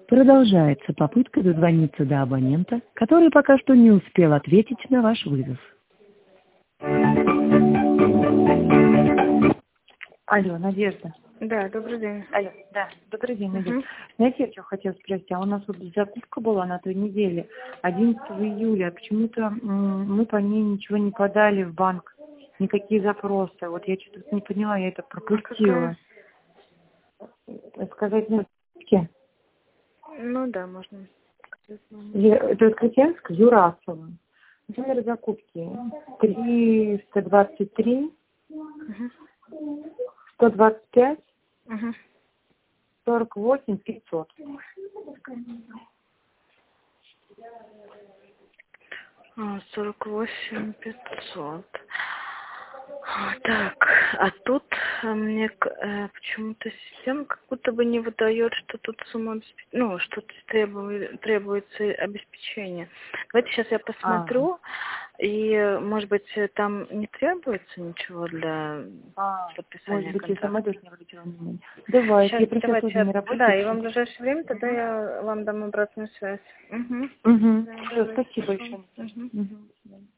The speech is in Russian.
Продолжается попытка дозвониться до абонента, который пока что не успел ответить на ваш вызов. Алло, Надежда. Да, добрый день. Алло, да, добрый день, Надежда. Знаете, я что хотела спросить, а у нас вот закупка была на той неделе, 11 июля, почему-то мы по ней ничего не подали в банк, никакие запросы. Вот я что-то не поняла, я это пропустила. Сказать на закупке? Ну да, можно. Это Воскресенск, Юрасова. Номер закупки 323 125 48 500. 48 500. Так, а тут мне почему-то система как будто бы не выдает, что тут сумма ну, что требуется обеспечение. Давайте сейчас я посмотрю, и, может быть, там не требуется ничего для подписания может быть, контракта. я сама тоже не обратила внимания. Давайте, я просто тоже не работаю. Да, и вам в ближайшее время тогда я вам дам обратную связь. Все, спасибо большое.